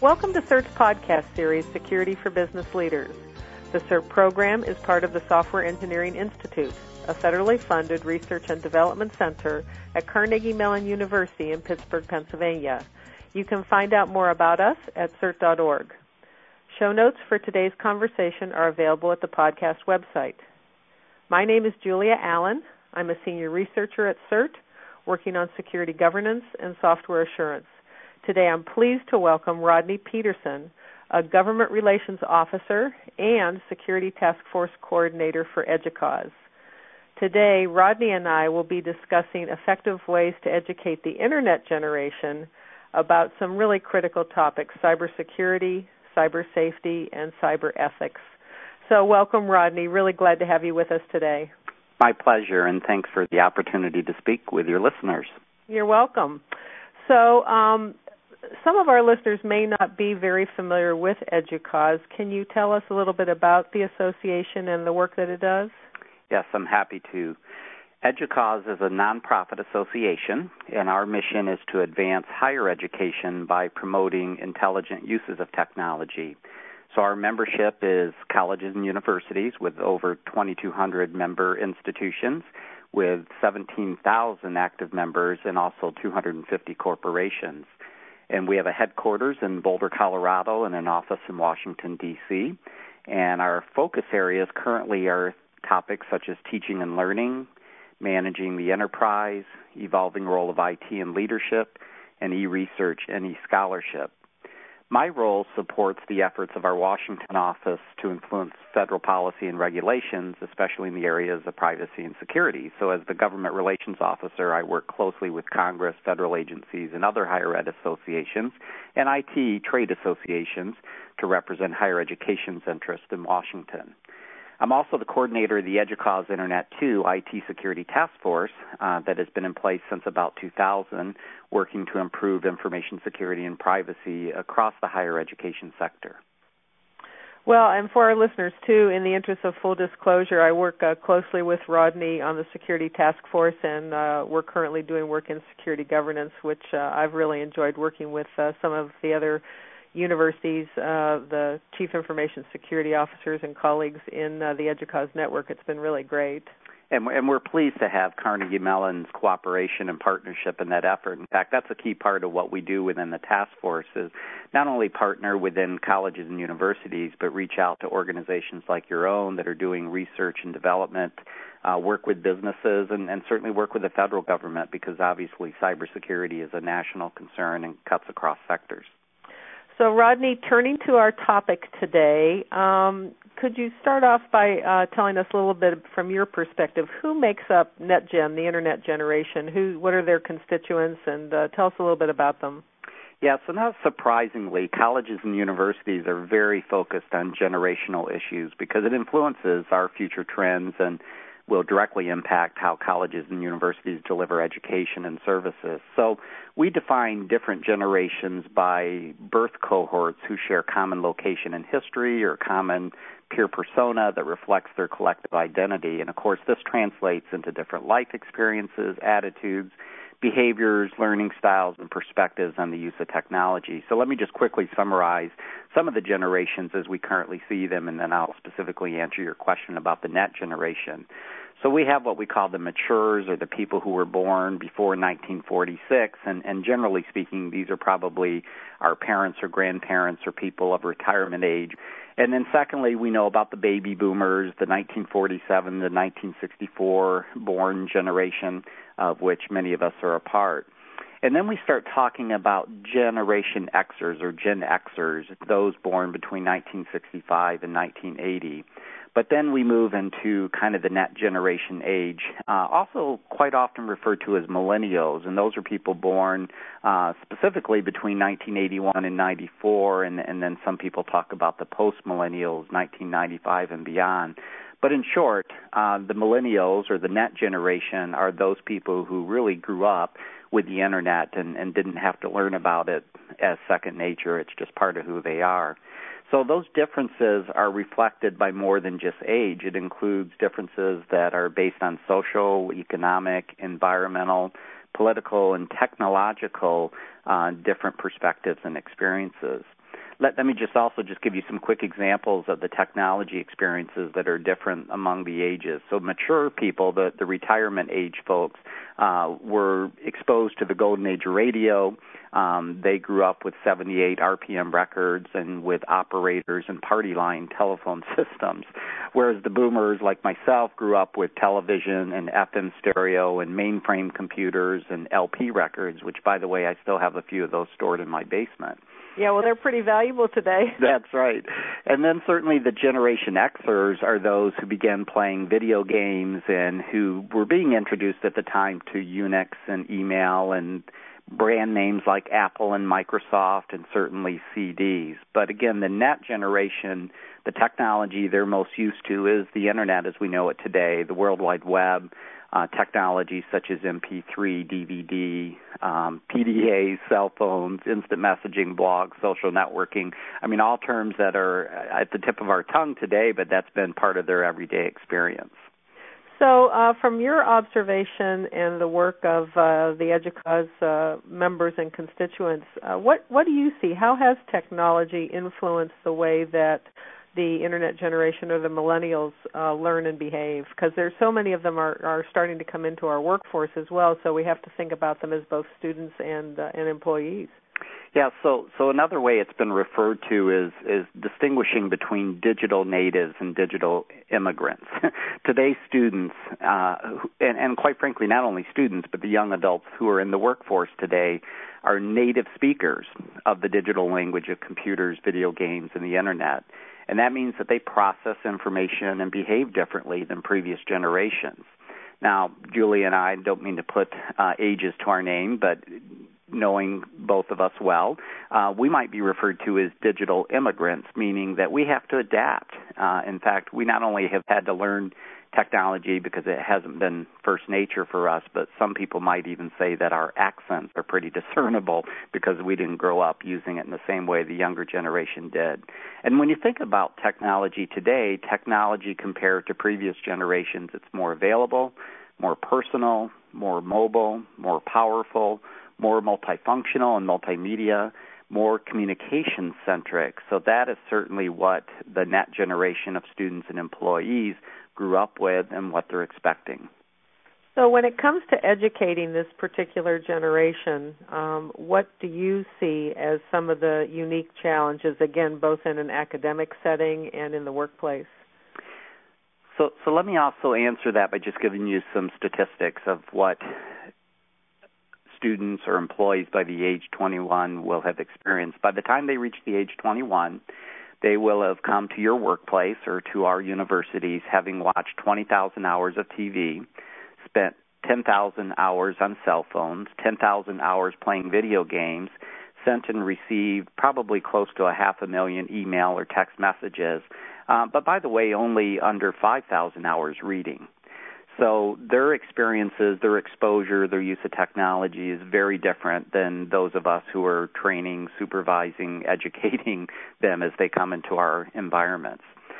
Welcome to CERT's podcast series, Security for Business Leaders. The CERT program is part of the Software Engineering Institute, a federally funded research and development center at Carnegie Mellon University in Pittsburgh, Pennsylvania. You can find out more about us at cert.org. Show notes for today's conversation are available at the podcast website. My name is Julia Allen. I'm a senior researcher at CERT, working on security governance and software assurance. Today I'm pleased to welcome Rodney Peterson, a Government Relations Officer and Security Task Force Coordinator for EDUCAUSE. Today, Rodney and I will be discussing effective ways to educate the Internet generation about some really critical topics, cybersecurity, cyber safety, and cyber ethics. So welcome, Rodney. Really glad to have you with us today. My pleasure, and thanks for the opportunity to speak with your listeners. You're welcome. So some of our listeners may not be very familiar with EDUCAUSE. Can you tell us a little bit about the association and the work that it does? Yes, I'm happy to. EDUCAUSE is a nonprofit association, and our mission is to advance higher education by promoting intelligent uses of technology. So our membership is colleges and universities with over 2,200 member institutions, with 17,000 active members, and also 250 corporations. And we have a headquarters in Boulder, Colorado, and an office in Washington, D.C. And our focus areas currently are topics such as teaching and learning, managing the enterprise, evolving role of IT and leadership, and e-research and e-scholarship. My role supports the efforts of our Washington office to influence federal policy and regulations, especially in the areas of privacy and security. So as the Government Relations Officer, I work closely with Congress, federal agencies, and other higher ed associations and IT trade associations to represent higher education's interest in Washington. I'm also the coordinator of the EDUCAUSE Internet 2 IT Security Task Force that has been in place since about 2000, working to improve information security and privacy across the higher education sector. Well, and for our listeners, too, in the interest of full disclosure, I work closely with Rodney on the Security Task Force, and we're currently doing work in security governance, which I've really enjoyed working with some of the other universities, the chief information security officers and colleagues in the EDUCAUSE network. It's been really great. And we're pleased to have Carnegie Mellon's cooperation and partnership in that effort. In fact, that's a key part of what we do within the task force is not only partner within colleges and universities, but reach out to organizations like your own that are doing research and development, work with businesses, and certainly work with the federal government because obviously cybersecurity is a national concern and cuts across sectors. So, Rodney, turning to our topic today, could you start off by telling us a little bit from your perspective, who makes up NetGen, the Internet generation? What are their constituents, and tell us a little bit about them. Yeah, so not surprisingly, colleges and universities are very focused on generational issues because it influences our future trends and will directly impact how colleges and universities deliver education and services. So we define different generations by birth cohorts who share common location in history or common peer persona that reflects their collective identity. And, of course, this translates into different life experiences, attitudes, behaviors, learning styles, and perspectives on the use of technology. So let me just quickly summarize some of the generations as we currently see them, and then I'll specifically answer your question about the net generation. So we have what we call the maturers, or the people who were born before 1946, and generally speaking, these are probably our parents or grandparents or people of retirement age. And then secondly, we know about the baby boomers, the 1947 to 1964 born generation, of which many of us are a part. And then we start talking about Generation Xers or Gen Xers, those born between 1965 and 1980. But then we move into kind of the net generation age, also quite often referred to as millennials, and those are people born specifically between 1981 and 94, and then some people talk about the post-millennials, 1995 and beyond. But in short, the millennials or the net generation are those people who really grew up with the Internet and didn't have to learn about it as second nature. It's just part of who they are. So those differences are reflected by more than just age. It includes differences that are based on social, economic, environmental, political, and technological different perspectives and experiences. Let me just give you some quick examples of the technology experiences that are different among the ages. So mature people, the retirement age folks, were exposed to the golden age of radio. They grew up with 78 RPM records and with operators and party line telephone systems, whereas the boomers like myself grew up with television and FM stereo and mainframe computers and LP records, which, by the way, I still have a few of those stored in my basement. Yeah, well, they're pretty valuable today. That's right. And then certainly the Generation Xers are those who began playing video games and who were being introduced at the time to Unix and email and brand names like Apple and Microsoft and certainly CDs. But again, the net generation, the technology they're most used to is the Internet as we know it today, the World Wide Web, technologies such as MP3, DVD, PDAs, cell phones, instant messaging, blogs, social networking. I mean, all terms that are at the tip of our tongue today, but that's been part of their everyday experience. So from your observation and the work of the EDUCAUSE members and constituents, what do you see? How has technology influenced the way that the Internet generation or the millennials learn and behave? Because there's so many of them are starting to come into our workforce as well, so we have to think about them as both students and employees. Yeah, so another way it's been referred to is distinguishing between digital natives and digital immigrants. Today's students, and quite frankly, not only students, but the young adults who are in the workforce today are native speakers of the digital language of computers, video games, and the Internet. And that means that they process information and behave differently than previous generations. Now, Julie and I don't mean to put ages to our name, but knowing both of us well, we might be referred to as digital immigrants, meaning that we have to adapt. In fact, we not only have had to learn technology because it hasn't been first nature for us, but some people might even say that our accents are pretty discernible because we didn't grow up using it in the same way the younger generation did. And when you think about technology today, technology compared to previous generations, it's more available, more personal, more mobile, more powerful, more multifunctional and multimedia, more communication-centric. So that is certainly what the net generation of students and employees grew up with and what they're expecting. So when it comes to educating this particular generation, what do you see as some of the unique challenges, again, both in an academic setting and in the workplace? So let me also answer that by just giving you some statistics of what students or employees by the age 21 will have experienced. By the time they reach the age 21, they will have come to your workplace or to our universities having watched 20,000 hours of TV, spent 10,000 hours on cell phones, 10,000 hours playing video games, sent and received probably close to 500,000 email or text messages, but by the way, only under 5,000 hours reading. So their experiences, their exposure, their use of technology is very different than those of us who are training, supervising, educating them as they come into our environments.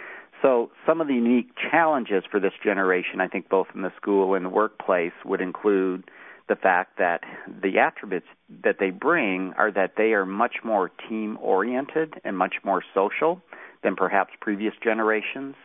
So some of the unique challenges for this generation, I think both in the school and the workplace, would include the fact that the attributes that they bring are that they are much more team-oriented and much more social than perhaps previous generations.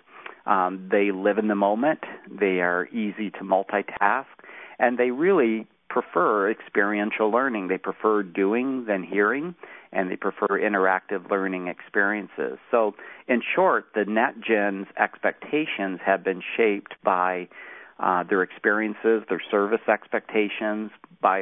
They live in the moment, they are easy to multitask, and they really prefer experiential learning. They prefer doing than hearing, and they prefer interactive learning experiences. So, in short, the NetGen's expectations have been shaped by their experiences, their service expectations, by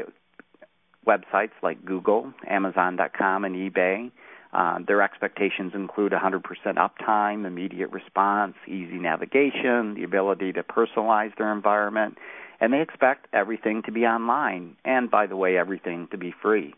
websites like Google, Amazon.com, and eBay. Their expectations include 100% uptime, immediate response, easy navigation, the ability to personalize their environment, and they expect everything to be online, and, by the way, everything to be free.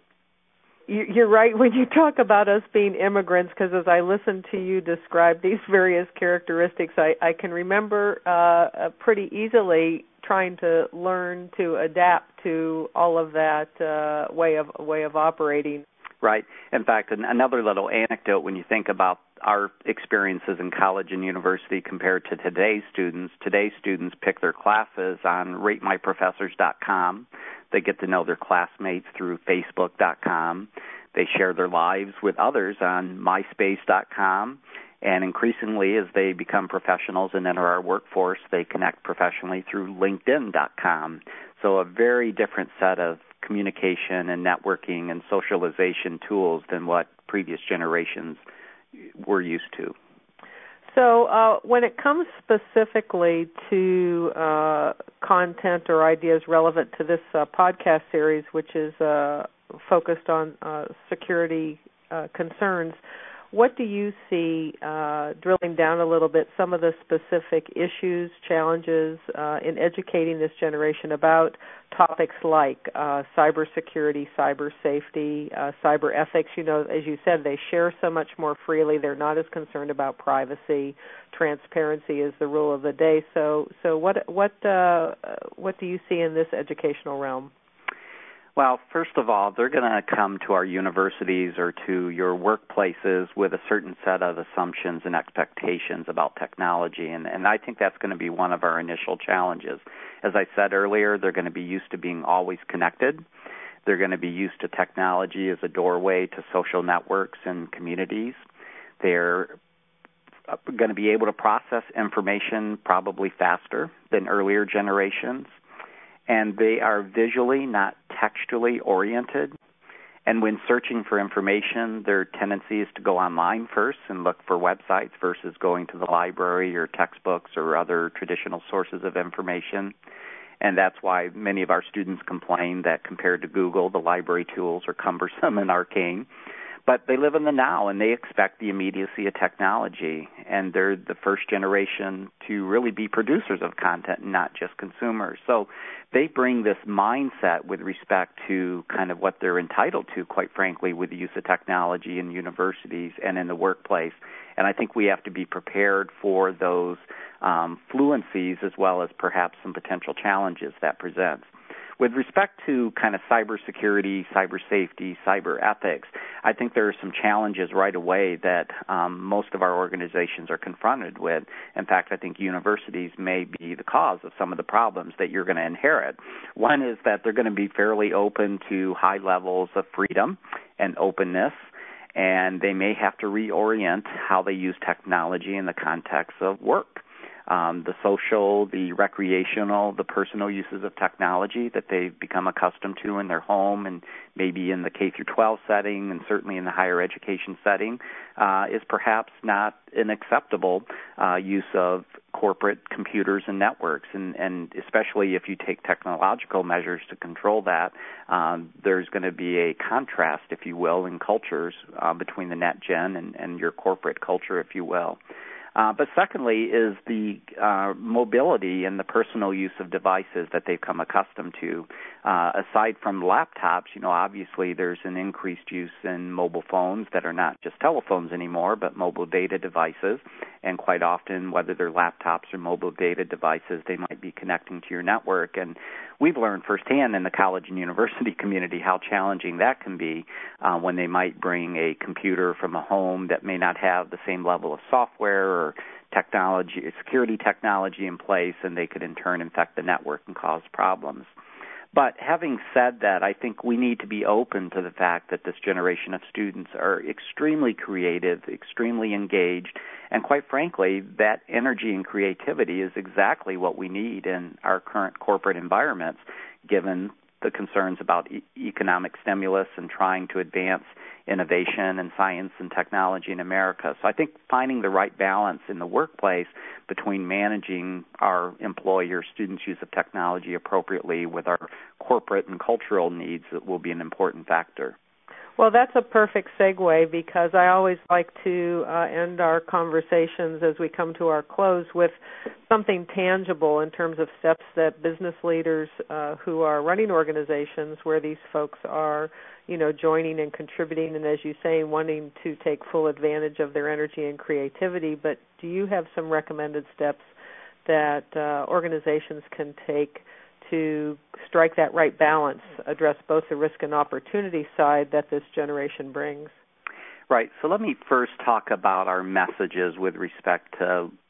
You're right when you talk about us being immigrants, because as I listen to you describe these various characteristics, I can remember pretty easily trying to learn to adapt to all of that way of operating. Right. In fact, another little anecdote when you think about our experiences in college and university compared to today's students pick their classes on ratemyprofessors.com. They get to know their classmates through Facebook.com. They share their lives with others on MySpace.com. And increasingly, as they become professionals and enter our workforce, they connect professionally through LinkedIn.com. So a very different set of communication and networking and socialization tools than what previous generations were used to. So when it comes specifically to content or ideas relevant to this podcast series, which is focused on security concerns, what do you see, drilling down a little bit, some of the specific issues, challenges in educating this generation about topics like cybersecurity, cyber safety, cyber ethics? You know, as you said, they share so much more freely. They're not as concerned about privacy. Transparency is the rule of the day. So what do you see in this educational realm? Well, first of all, they're going to come to our universities or to your workplaces with a certain set of assumptions and expectations about technology, and I think that's going to be one of our initial challenges. As I said earlier, they're going to be used to being always connected. They're going to be used to technology as a doorway to social networks and communities. They're going to be able to process information probably faster than earlier generations. And they are visually, not textually oriented. And when searching for information, their tendency is to go online first and look for websites versus going to the library or textbooks or other traditional sources of information. And that's why many of our students complain that compared to Google, the library tools are cumbersome and arcane. But they live in the now, and they expect the immediacy of technology. And they're the first generation to really be producers of content, not just consumers. So they bring this mindset with respect to kind of what they're entitled to, quite frankly, with the use of technology in universities and in the workplace. And I think we have to be prepared for those fluencies as well as perhaps some potential challenges that presents. With respect to kind of cybersecurity, cyber safety, cyber ethics, I think there are some challenges right away that most of our organizations are confronted with. In fact, I think universities may be the cause of some of the problems that you're going to inherit. One is that they're going to be fairly open to high levels of freedom and openness, and they may have to reorient how they use technology in the context of work. The social, the recreational, the personal uses of technology that they've become accustomed to in their home and maybe in the K-12 setting and certainly in the higher education setting is perhaps not an acceptable use of corporate computers and networks. And especially if you take technological measures to control that, there's going to be a contrast, if you will, in cultures between the net gen and your corporate culture, if you will. But secondly is the mobility and the personal use of devices that they've come accustomed to. Aside from laptops, obviously there's an increased use in mobile phones that are not just telephones anymore, but mobile data devices. And quite often, whether they're laptops or mobile data devices, they might be connecting to your network. And we've learned firsthand in the college and university community how challenging that can be when they might bring a computer from a home that may not have the same level of software or technology, security technology in place, and they could in turn infect the network and cause problems. But having said that, I think we need to be open to the fact that this generation of students are extremely creative, extremely engaged, and quite frankly, that energy and creativity is exactly what we need in our current corporate environments, given the concerns about economic stimulus and trying to advance innovation and science and technology in America. So I think finding the right balance in the workplace between managing our employer students' use of technology appropriately with our corporate and cultural needs will be an important factor. Well, that's a perfect segue because I always like to end our conversations as we come to our close with something tangible in terms of steps that business leaders who are running organizations where these folks are, joining and contributing and, as you say, wanting to take full advantage of their energy and creativity. But do you have some recommended steps that organizations can take to strike that right balance, address both the risk and opportunity side that this generation brings? Right. So let me first talk about our messages with respect to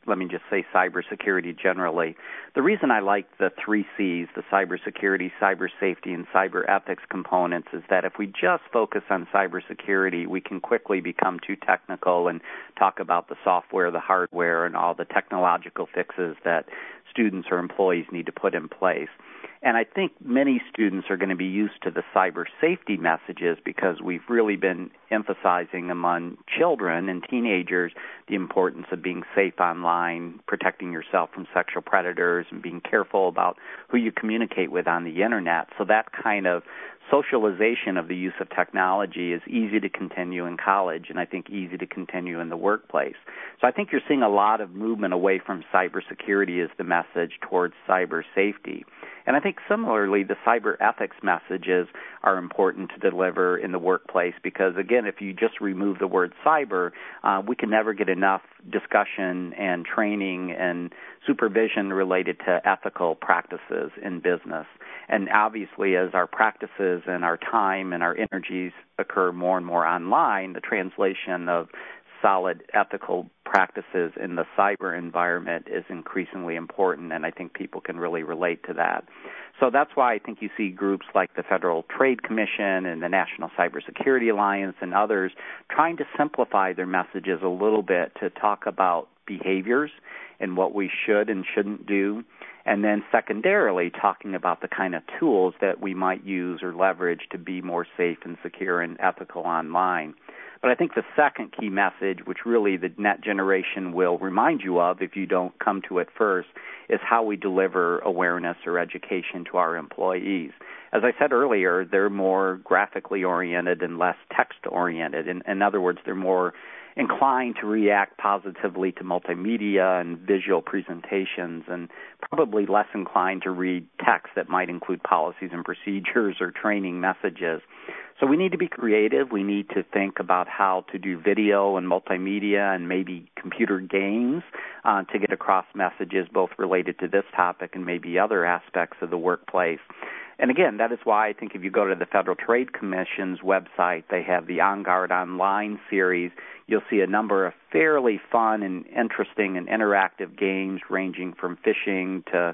let me just say cybersecurity generally. The reason I like the 3 C's, the cybersecurity, cyber safety, and cyber ethics components, is that if we just focus on cybersecurity, we can quickly become too technical and talk about the software, the hardware, and all the technological fixes that students or employees need to put in place. And I think many students are going to be used to the cyber safety messages because we've really been emphasizing among children and teenagers the importance of being safe online, protecting yourself from sexual predators, and being careful about who you communicate with on the Internet. So that kind of socialization of the use of technology is easy to continue in college and I think easy to continue in the workplace. So I think you're seeing a lot of movement away from cybersecurity as the message towards cyber safety. And I think similarly, the cyber ethics messages are important to deliver in the workplace because, again, if you just remove the word cyber, we can never get enough discussion and training and supervision related to ethical practices in business. And obviously, as our practices and our time and our energies occur more and more online, the translation of solid ethical practices in the cyber environment is increasingly important, and I think people can really relate to that. So that's why I think you see groups like the Federal Trade Commission and the National Cybersecurity Alliance and others trying to simplify their messages a little bit to talk about behaviors and what we should and shouldn't do, and then secondarily talking about the kind of tools that we might use or leverage to be more safe and secure and ethical online. But I think the second key message, which really the Net Generation will remind you of if you don't come to it first, is how we deliver awareness or education to our employees. As I said earlier, they're more graphically oriented and less text-oriented. In other words, they're more inclined to react positively to multimedia and visual presentations and probably less inclined to read text that might include policies and procedures or training messages. So we need to be creative. We need to think about how to do video and multimedia and maybe computer games to get across messages both related to this topic and maybe other aspects of the workplace. And again, that is why I think if you go to the Federal Trade Commission's website, they have the On Guard Online series. You'll see a number of fairly fun and interesting and interactive games ranging from fishing to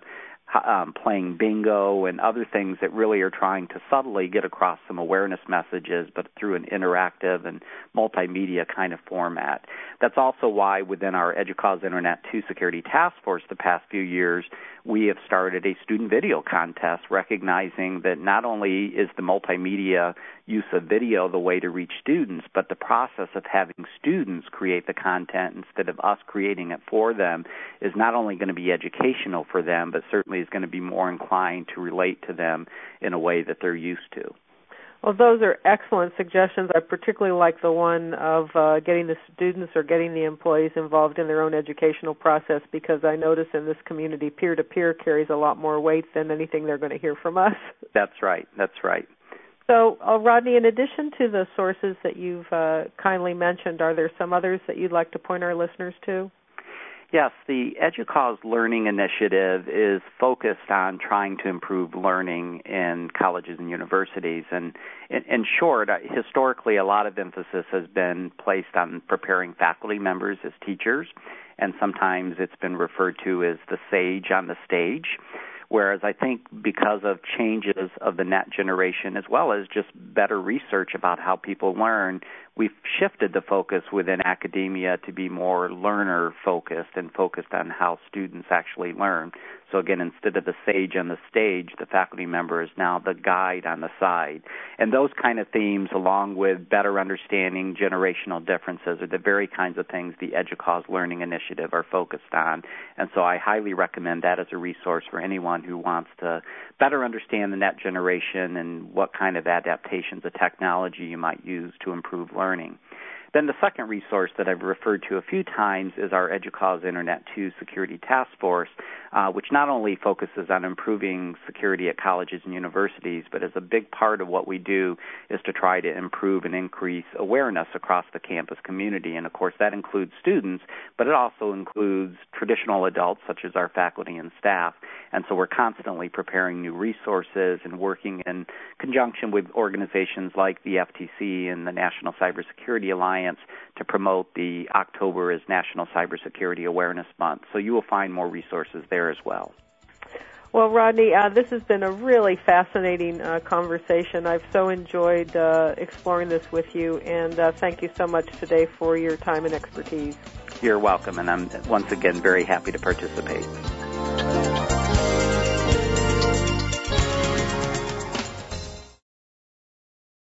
playing bingo and other things that really are trying to subtly get across some awareness messages, but through an interactive and multimedia kind of format. That's also why within our EDUCAUSE Internet 2 Security Task Force the past few years, we have started a student video contest recognizing that not only is the multimedia use of video the way to reach students, but the process of having students create the content instead of us creating it for them is not only going to be educational for them, but certainly is going to be more inclined to relate to them in a way that they're used to. Well, those are excellent suggestions. I particularly like the one of getting the students or getting the employees involved in their own educational process because I notice in this community peer-to-peer carries a lot more weight than anything they're going to hear from us. That's right. That's right. So, Rodney, in addition to the sources that you've kindly mentioned, are there some others that you'd like to point our listeners to? Yes, the EDUCAUSE Learning Initiative is focused on trying to improve learning in colleges and universities. And in short, historically, a lot of emphasis has been placed on preparing faculty members as teachers, and sometimes it's been referred to as the sage on the stage. Whereas I think because of changes of the Net Generation as well as just better research about how people learn, we've shifted the focus within academia to be more learner-focused and focused on how students actually learn. So again, instead of the sage on the stage, the faculty member is now the guide on the side. And those kind of themes, along with better understanding generational differences, are the very kinds of things the EDUCAUSE Learning Initiative are focused on. And so I highly recommend that as a resource for anyone who wants to better understand the Net Generation and what kind of adaptations of technology you might use to improve learning. Then the second resource that I've referred to a few times is our EDUCAUSE Internet 2 Security Task Force, which not only focuses on improving security at colleges and universities, but as a big part of what we do is to try to improve and increase awareness across the campus community. And, of course, that includes students, but it also includes traditional adults, such as our faculty and staff. And so we're constantly preparing new resources and working in conjunction with organizations like the FTC and the National Cybersecurity Alliance Alliance to promote the October as National Cybersecurity Awareness Month. So you will find more resources there as well. Well, Rodney, this has been a really fascinating conversation. I've so enjoyed exploring this with you, and thank you so much today for your time and expertise. You're welcome, and I'm once again very happy to participate.